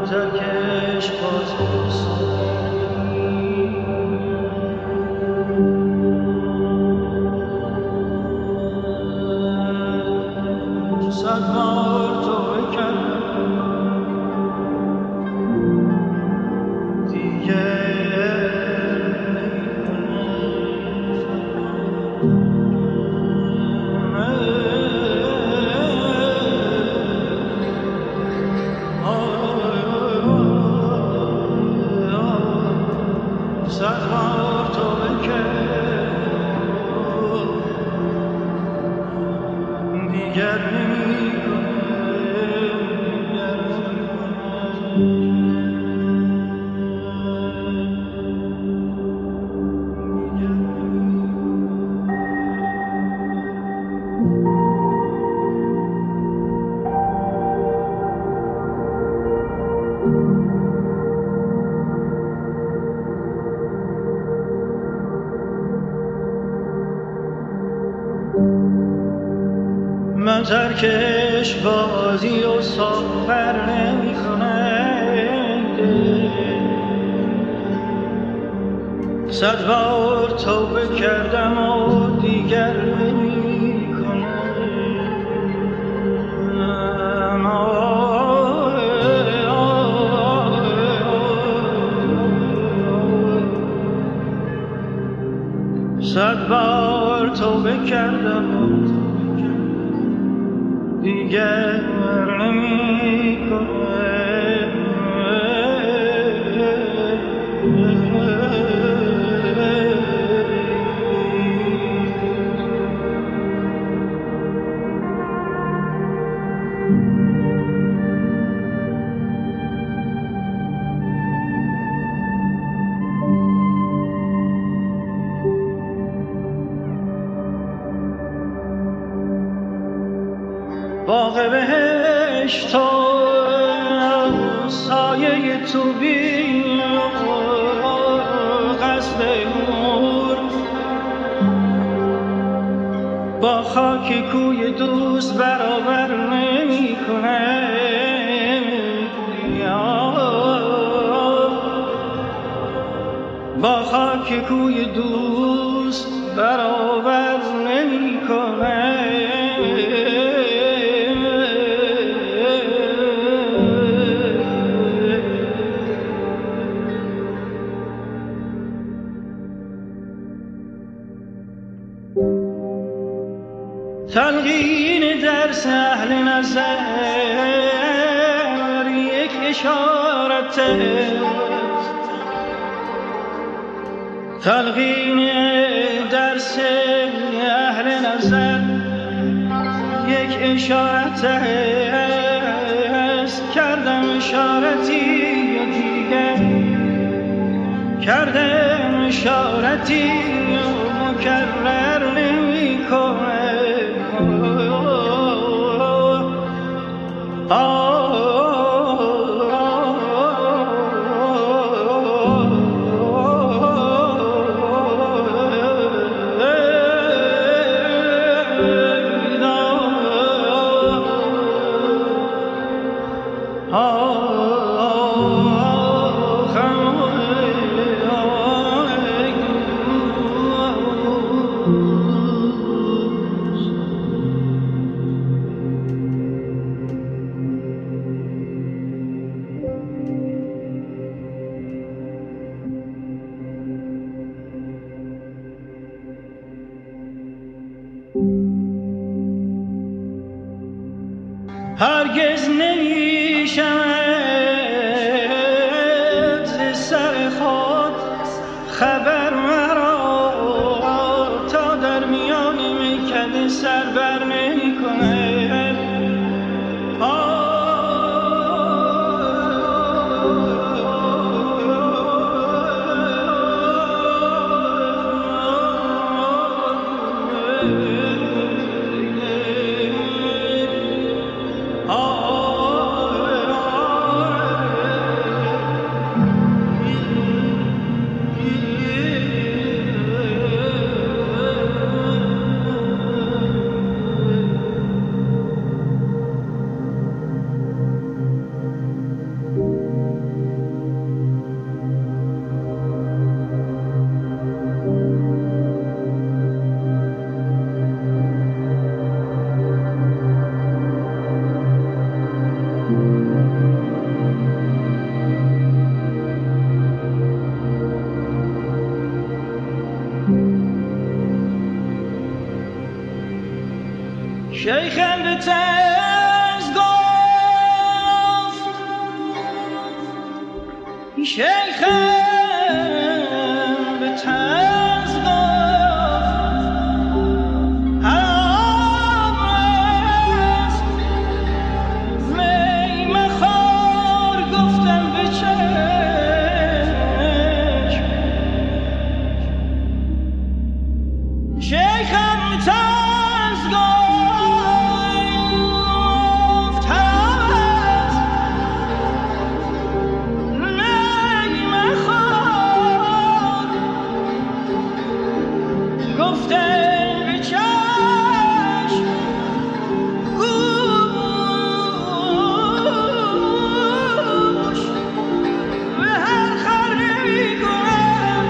ترکش باز صد بار توبه کردم دیگه صد بار توبه کردم دیگر من ترکش بازی و سفر نمی کنم صد بار توبه کردم و دیگر نمی کنم صد بار توبه کردم دیگر نمی کنم باغ بهشت و سایه طوبی و قصد نور با خاک کوی دوست برابر نمی کنه با خاک کوی دوست برابر نمی کنه تلقین درس اهل نظر یک اشارت تلقین درس اهل نظر یک اشارت است کردم اشارتی دیگر کردم اشارتی مکرر نمی کنه هرگز نمیشود ز سر خود خبر مرا تا در میان میکده سر بر نمی کنه شیخم به تز گفت، شیخم به تز گفت حرام است می مخور. گفتم به چشم شیخم به تز گفت حرام است می مخور. گفتم به چشم گوش به هر خر نمی کنم.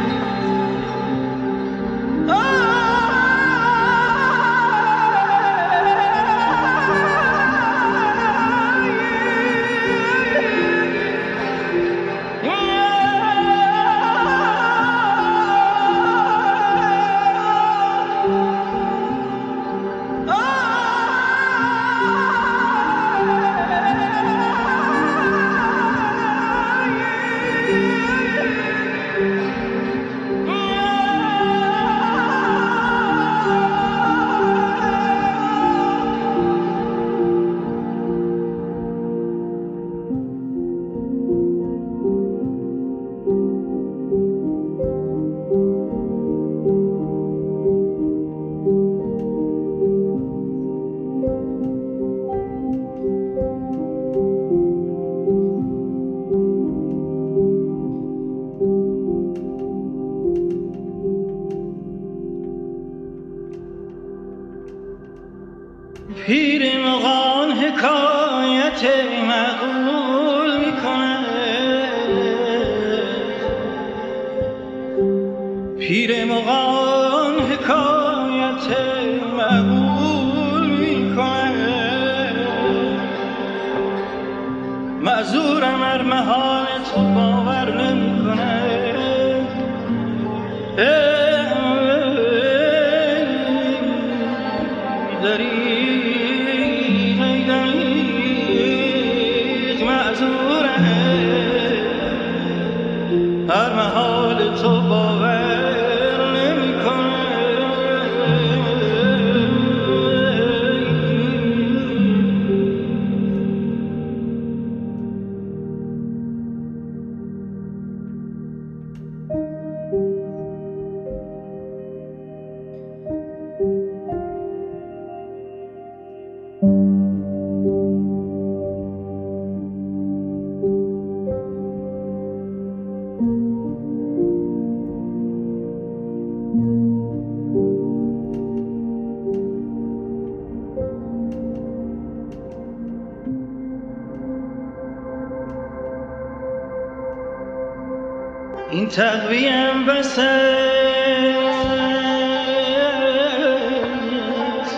پیر مغان حکایت مقبول میکنه، پیر مغان حکایت مقبول میکنه. معذورم ار محال تو باور نمیکنه. هر محال تو باور نمی‌کنه. این تقویم بس است،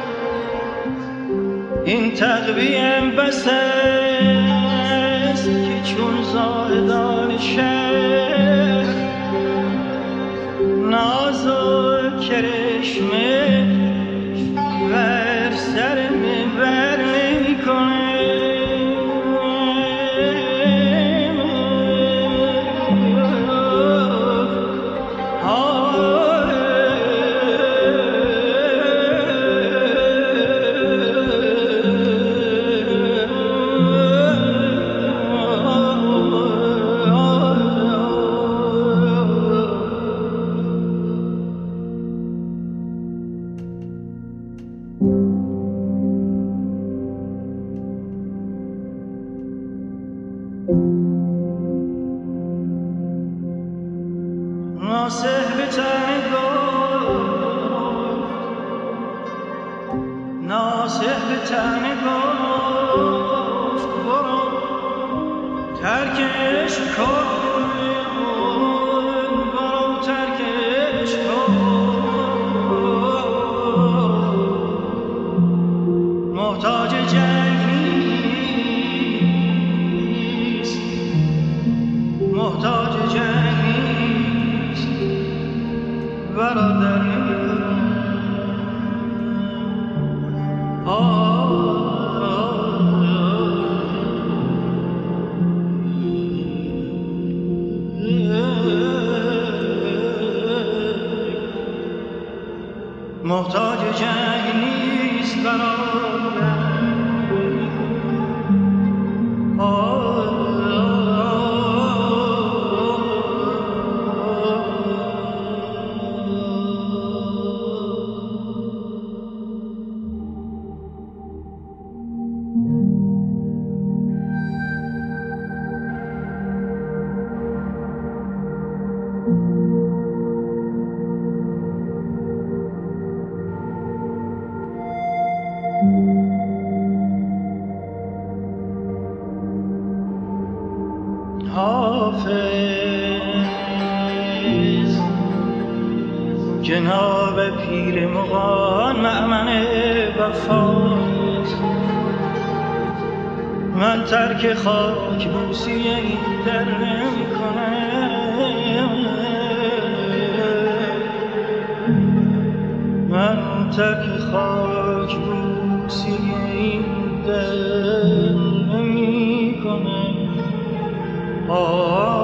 این تقویم بس است که چون زاهدان شهر ناز و کرشمه بر سر منبر نمی‌کنه. ناصح به تن گفت، ناصح به تن گفت برو ترکش کن، برو ترکش کن. محتاج جنگ نیست، محتاج جنگ نیست، برادر نمی‌کنم. حافظ جناب پیر مغان مأمن وفاست. من ترک خاک بوسی این در نمی کنم، من ترک خاک بوسی این در نمی کنم.